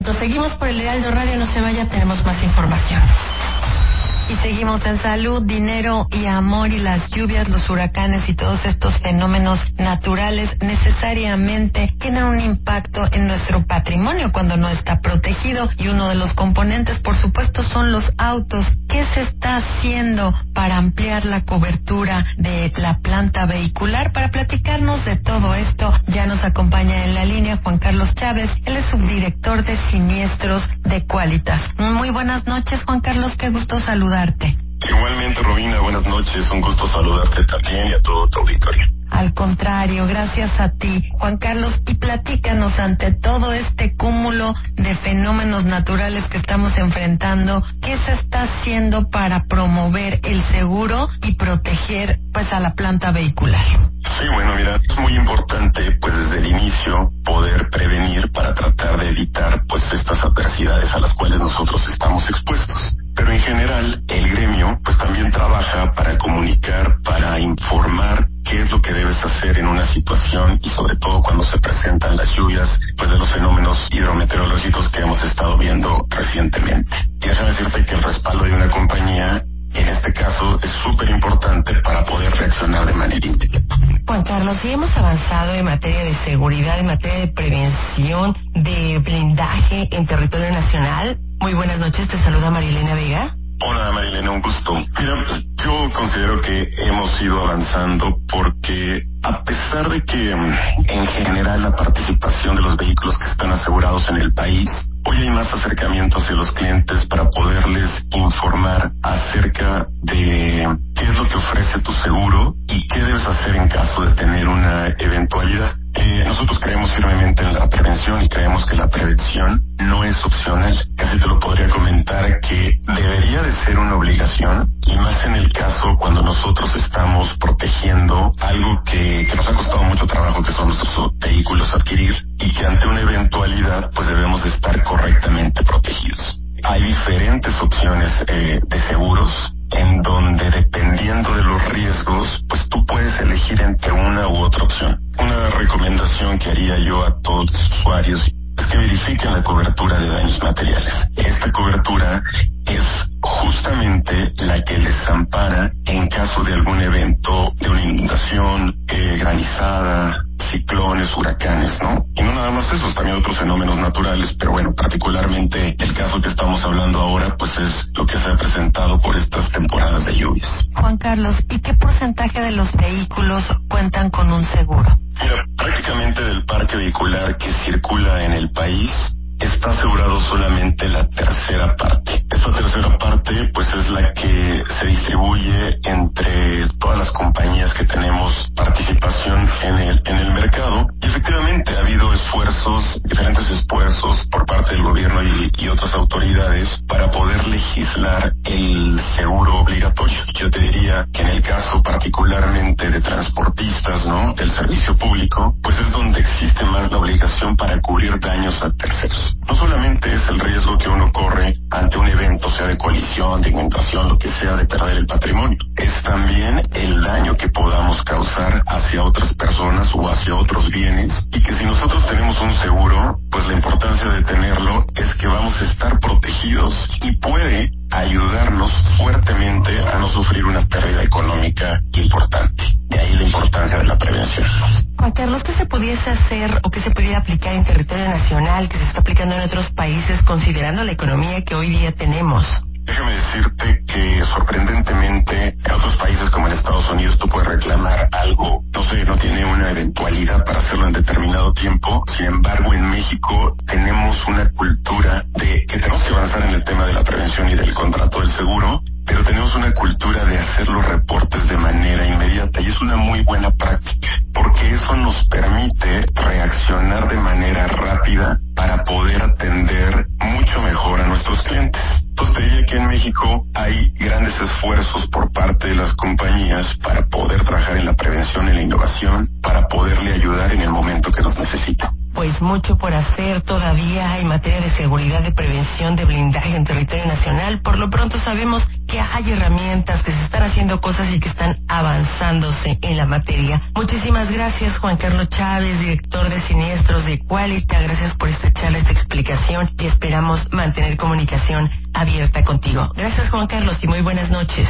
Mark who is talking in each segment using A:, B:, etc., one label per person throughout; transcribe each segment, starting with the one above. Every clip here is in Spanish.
A: Nos seguimos por el Heraldo Radio, no se vaya, tenemos más información. Y seguimos en salud, dinero y amor, y las lluvias, los huracanes y todos estos fenómenos naturales necesariamente tienen un impacto en nuestro patrimonio cuando no está protegido, y uno de los componentes, por supuesto, son los autos. ¿Qué se está haciendo para ampliar la cobertura de la planta vehicular? Para platicarnos de todo esto, ya nos acompaña en la línea Juan Carlos Chávez. Él es subdirector de siniestros de Quálitas. Muy buenas noches, Juan Carlos, qué gusto saludarte.
B: Igualmente, Robina, buenas noches, un gusto saludarte también y a todo tu auditorio.
A: Al contrario, gracias a ti, Juan Carlos, y platícanos, ante todo este cúmulo de fenómenos naturales que estamos enfrentando, ¿qué se está haciendo para promover el seguro y proteger pues a la planta vehicular?
B: Sí, bueno, mira, es muy importante pues desde el inicio poder prevenir para tratar de evitar pues estas adversidades a las cuales nosotros estamos expuestos. Pero en general, el gremio pues también trabaja para comunicar, para informar qué es lo que debes hacer en una situación, y sobre todo cuando se presentan las lluvias, pues de los fenómenos hidrometeorológicos que hemos estado viendo recientemente. Y déjame decirte que el respaldo de una compañía, en este caso, es súper importante para poder reaccionar de manera inmediata.
A: Juan Carlos, sí hemos avanzado en materia de seguridad, en materia de prevención, de blindaje en territorio nacional. Muy buenas noches, te saluda Marilena Vega.
B: Hola Marilena, un gusto. Mira, yo considero que hemos ido avanzando porque a pesar de que en general la participación de los vehículos que están asegurados en el país, hoy hay más acercamiento hacia los clientes para poderles informar acerca de qué es lo que ofrece tu seguro y qué debes hacer en caso de tener una eventualidad. Nosotros creemos firmemente en la prevención y creemos que la prevención no es opcional. Casi te lo podría comentar que debería de ser una obligación, y más en el caso cuando nosotros estamos protegiendo algo que nos ha costado mucho trabajo, que son nuestros vehículos, adquirir, y que ante una eventualidad pues debemos de estar correctamente protegidos. Hay diferentes opciones de seguros en donde, dependiendo de los riesgos, pues tú puedes elegir entre una u otra opción. Una recomendación que haría yo a todos los usuarios es que verifiquen la cobertura de daños materiales. Esta cobertura es justamente la que les ampara en caso de algún evento, de una inundación, granizada, ciclones, huracanes, ¿no? Y no nada más eso, también otros fenómenos naturales, pero bueno, particularmente el caso que estamos hablando ahora, pues es lo que se ha presentado por estas temporadas de lluvias.
A: Juan Carlos, ¿y qué porcentaje de los vehículos cuentan con un seguro?
B: Mira, prácticamente del parque vehicular que circula en el país está asegurado solamente la tercera parte. Esta tercera parte pues es la que se distribuye entre todas las compañías que tenemos participación en el mercado. Y efectivamente ha habido diferentes esfuerzos por parte del gobierno y otras autoridades para poder legislar el seguro obligatorio. Yo te diría que en el caso particularmente de transportistas, ¿no?, del servicio público, pues es donde existe más la obligación para cubrir daños a terceros. No solamente es el riesgo que uno corre ante un evento, sea de colisión, de inundación, lo que sea, de perder el patrimonio, es también el daño que podamos causar hacia otras personas o hacia otros bienes, y que si nosotros tenemos un seguro, pues la importancia de tenerlo es que vamos a estar protegidos y puede ayudarnos fuertemente a no sufrir una pérdida económica importante. De ahí la importancia de la prevención.
A: Juan Carlos, ¿qué se pudiese hacer o qué se pudiera aplicar en territorio nacional que se está aplicando en otros países, considerando la economía que hoy día tenemos?
B: Déjame decirte que sorprendentemente en otros países como en Estados Unidos tú puedes reclamar algo, no tiene una eventualidad para hacerlo en determinado tiempo. Sin embargo, en México tenemos una cultura de que tenemos que avanzar en el tema de la prevención y del contrato del seguro, pero tenemos una cultura de hacer los reportes de manera inmediata, y es una muy buena práctica, porque eso nos permite reaccionar de manera rápida para poder atender mucho mejor a nuestros clientes. Entonces te diría que en México hay grandes esfuerzos por parte de las compañías para poder trabajar en la prevención y la innovación, para poderle ayudar en el momento que nos necesita.
A: Pues mucho por hacer todavía en materia de seguridad, de prevención, de blindaje en territorio nacional. Por lo pronto sabemos que que hay herramientas, que se están haciendo cosas y que están avanzándose en la materia. Muchísimas gracias, Juan Carlos Chávez, director de Siniestros de Qualita. Gracias por esta charla, esta explicación, y esperamos mantener comunicación abierta contigo. Gracias, Juan Carlos, y muy buenas noches.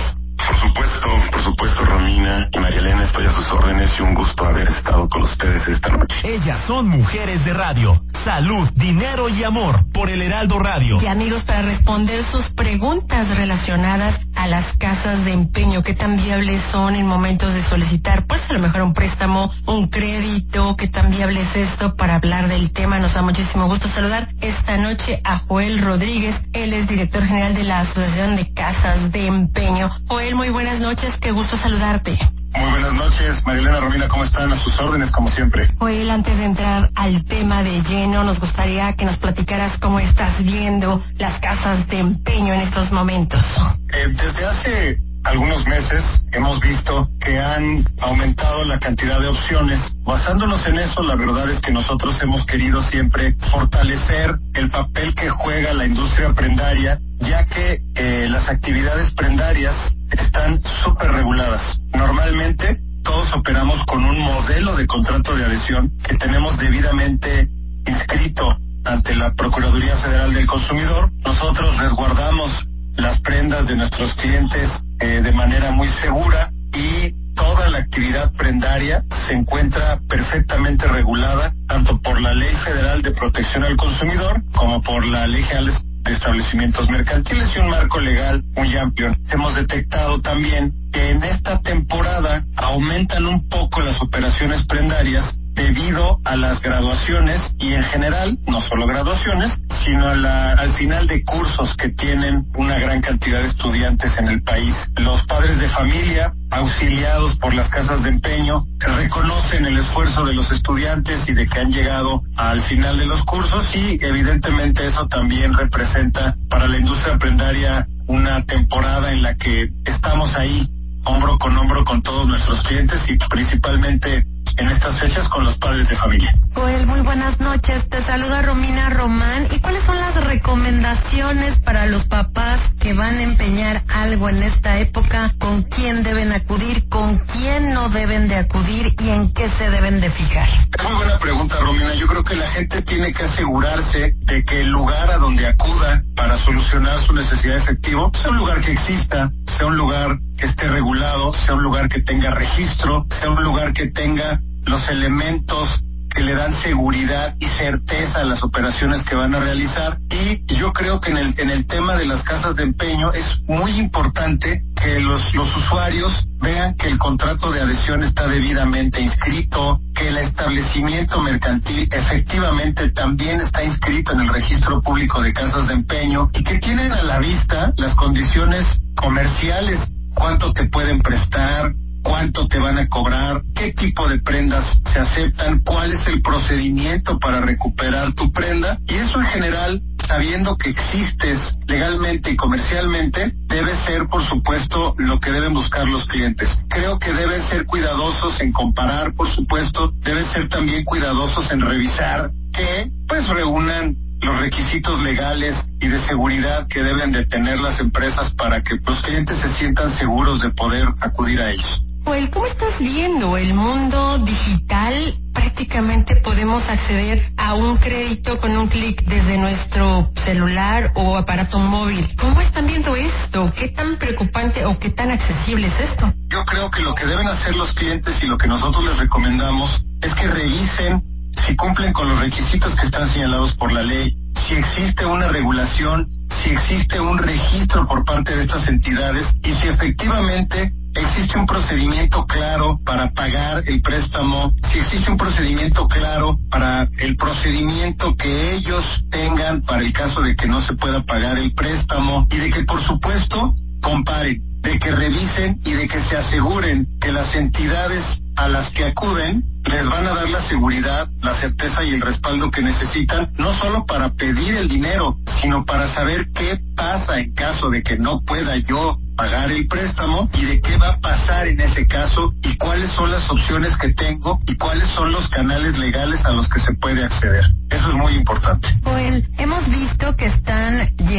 B: Por supuesto, Romina y María Elena, estoy a sus órdenes y un gusto haber estado con ustedes esta noche.
C: Ellas son Mujeres de Radio. Salud, dinero y amor por el Heraldo Radio.
A: Y amigos, para responder sus preguntas relacionadas a las casas de empeño, qué tan viables son en momentos de solicitar, pues a lo mejor un préstamo, un crédito, qué tan viable es esto, para hablar del tema, nos da muchísimo gusto saludar esta noche a Joel Rodríguez. Él es director general de la Asociación de Casas de Empeño. Joel, muy buenas noches, qué gusto saludarte.
B: Muy buenas noches, Marilena, Romina, ¿cómo están? A sus órdenes, como siempre.
A: Joel, antes de entrar al tema de lleno, nos gustaría que nos platicaras cómo estás viendo las casas de empeño en estos momentos.
B: Desde hace algunos meses hemos visto que han aumentado la cantidad de opciones. Basándonos en eso, la verdad es que nosotros hemos querido siempre fortalecer el papel que juega la industria prendaria, ya que las actividades prendarias están súper reguladas. Normalmente todos operamos con un modelo de contrato de adhesión que tenemos debidamente inscrito ante la Procuraduría Federal del Consumidor. Nosotros resguardamos las prendas de nuestros clientes de manera muy segura, y toda la actividad prendaria se encuentra perfectamente regulada tanto por la Ley Federal de Protección al Consumidor como por la Ley General de Establecimientos Mercantiles, y un marco legal muy amplio. Hemos detectado también que en esta temporada aumentan un poco las operaciones prendarias debido a las graduaciones, y en general, no solo graduaciones, sino al final de cursos que tienen una gran cantidad de estudiantes en el país. Los padres de familia, auxiliados por las casas de empeño, reconocen el esfuerzo de los estudiantes y de que han llegado al final de los cursos, y evidentemente eso también representa para la industria prendaria una temporada en la que estamos ahí hombro con todos nuestros clientes, y principalmente en estas fechas con los padres de familia.
A: Joel, muy buenas noches. Te saluda Romina Román. ¿Y cuáles son las recomendaciones para los papás que van a empeñar algo en esta época? ¿Con quién deben acudir? ¿Con quién no deben de acudir? ¿Y en qué se deben de fijar?
B: Es muy buena pregunta, Romina. Yo creo que la gente tiene que asegurarse de que el lugar a donde acuda para solucionar su necesidad efectiva sea un lugar que exista, sea un lugar que esté regulado, sea un lugar que tenga registro, sea un lugar que tenga los elementos que le dan seguridad y certeza a las operaciones que van a realizar. Y yo creo que en el tema de las casas de empeño es muy importante que los usuarios vean que el contrato de adhesión está debidamente inscrito, que el establecimiento mercantil efectivamente también está inscrito en el registro público de casas de empeño, y que tienen a la vista las condiciones comerciales, cuánto te pueden prestar, cuánto te van a cobrar, qué tipo de prendas se aceptan, cuál es el procedimiento para recuperar tu prenda, y eso en general, sabiendo que existes legalmente y comercialmente, debe ser, por supuesto, lo que deben buscar los clientes. Creo que deben ser cuidadosos en comparar, por supuesto, deben ser también cuidadosos en revisar que pues reúnan los requisitos legales y de seguridad que deben de tener las empresas para que los clientes se sientan seguros de poder acudir a ellos.
A: Joel, ¿cómo estás viendo el mundo digital? Prácticamente podemos acceder a un crédito con un clic desde nuestro celular o aparato móvil. ¿Cómo están viendo esto? ¿Qué tan preocupante o qué tan accesible es esto?
B: Yo creo que lo que deben hacer los clientes y lo que nosotros les recomendamos es que revisen si cumplen con los requisitos que están señalados por la ley, si existe una regulación, si existe un registro por parte de estas entidades, y si efectivamente existe un procedimiento claro para pagar el préstamo, si existe un procedimiento claro para el procedimiento que ellos tengan para el caso de que no se pueda pagar el préstamo, y de que por supuesto comparen, de que revisen y de que se aseguren que las entidades a las que acuden les van a dar la seguridad, la certeza y el respaldo que necesitan, no solo para pedir el dinero, sino para saber qué pasa en caso de que no pueda yo pagar el préstamo, y de qué va a pasar en ese caso, y cuáles son las opciones que tengo, y cuáles son los canales legales a los que se puede acceder. Eso es muy importante.
A: Joel, hemos visto que están llenando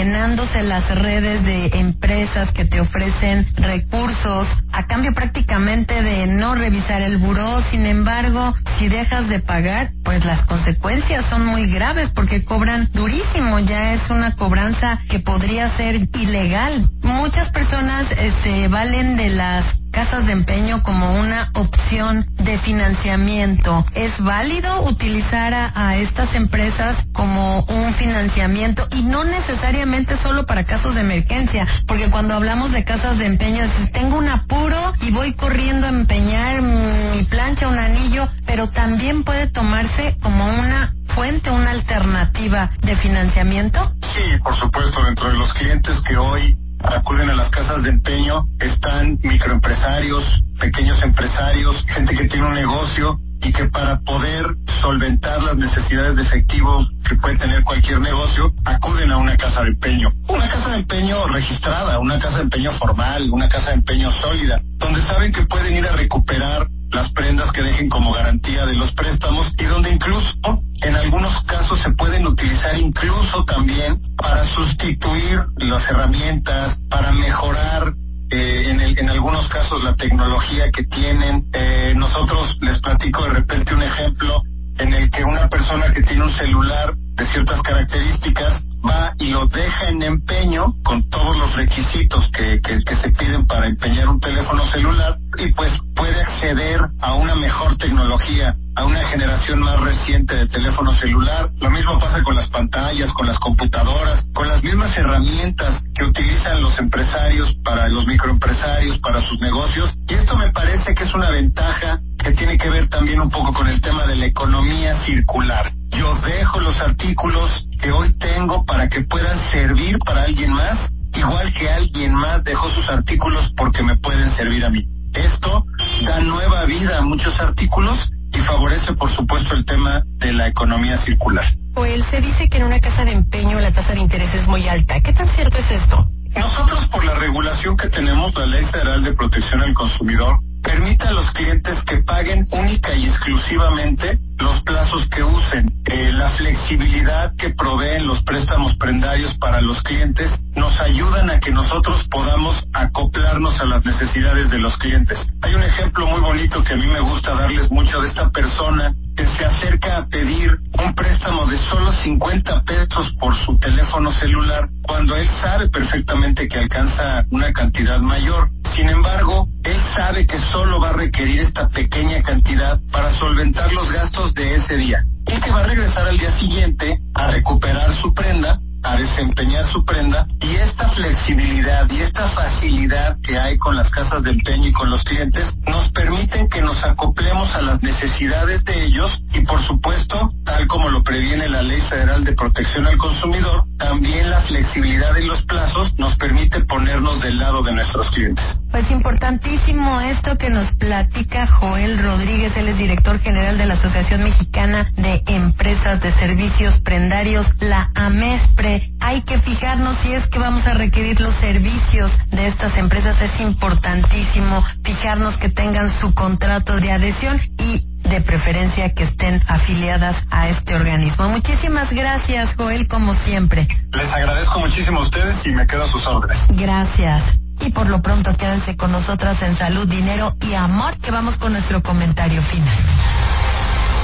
A: todas las redes de empresas que te ofrecen recursos a cambio prácticamente de no revisar el buró. Sin embargo, si dejas de pagar, pues las consecuencias son muy graves porque cobran durísimo. Ya es una cobranza que podría ser ilegal. Muchas personas se valen de las casas de empeño como una opción de financiamiento. ¿Es válido utilizar a estas empresas como un financiamiento y no necesariamente solo para casos de emergencia? Porque cuando hablamos de casas de empeño, si tengo un apuro y voy corriendo a empeñar mi plancha, un anillo, pero también puede tomarse como una fuente, una alternativa de financiamiento.
B: Sí, por supuesto, dentro de los clientes que hoy acuden a las casas de empeño están microempresarios, pequeños empresarios, gente que tiene un negocio y que para poder solventar las necesidades de efectivo que puede tener cualquier negocio, acuden a una casa de empeño. Una casa de empeño registrada, una casa de empeño formal, una casa de empeño sólida, donde saben que pueden ir a recuperar las prendas que dejen como garantía de los préstamos y donde incluso en algunos casos se pueden utilizar incluso también para sustituir las herramientas, para mejorar en algunos casos la tecnología que tienen. Nosotros les platico de repente un ejemplo en el que una persona que tiene un celular de ciertas características va y lo deja en empeño con todos los requisitos que se piden para empeñar un teléfono celular y pues puede acceder a una mejor tecnología, a una generación más reciente de teléfono celular. Lo mismo pasa con las pantallas, con las computadoras, con las mismas herramientas que utilizan los empresarios para los microempresarios, para sus negocios. Y esto me parece que es una ventaja que tiene que ver también un poco con el tema de la economía circular. Yo dejo los artículos que hoy tengo para que puedan servir para alguien más, igual que alguien más dejó sus artículos porque me pueden servir a mí. Esto da nueva vida a muchos artículos y favorece, por supuesto, el tema de la economía circular.
A: Joel, se dice que en una casa de empeño la tasa de interés es muy alta. ¿Qué tan cierto es esto?
B: Nosotros, por la regulación que tenemos, la Ley Federal de Protección al Consumidor, permite a los clientes que paguen única y exclusivamente los plazos que usen. La flexibilidad que proveen los préstamos prendarios para los clientes nos ayudan a que nosotros podamos acoplarnos a las necesidades de los clientes. Hay un ejemplo muy bonito que a mí me gusta darles mucho de esta persona que se acerca a pedir un préstamo de solo 50 pesos por su teléfono celular, cuando él sabe perfectamente que alcanza una cantidad mayor. Sin embargo, él sabe que solo va a requerir esta pequeña cantidad para solventar los gastos de ese día y que va a regresar al día siguiente a recuperar su prenda, a desempeñar su prenda, y esta flexibilidad y esta facilidad que hay con las casas de empeño y con los clientes nos permiten que nos acoplemos a las necesidades de ellos y, por supuesto, tal como lo previene la Ley Federal de Protección al Consumidor, también la flexibilidad en los plazos nos permite ponernos del lado de nuestros clientes.
A: Pues importantísimo esto que nos platica Joel Rodríguez. Él es director general de la Asociación Mexicana de Empresas de Servicios Prendarios, la AMESPRE. Hay que fijarnos si es que vamos a requerir los servicios de estas empresas. Es importantísimo fijarnos que tengan su contrato de adhesión y de preferencia que estén afiliadas a este organismo. Muchísimas gracias, Joel, como siempre.
B: Les agradezco muchísimo a ustedes y me quedo a sus órdenes.
A: Gracias. Y por lo pronto quédense con nosotras en Salud, Dinero y Amor, que vamos con nuestro comentario final.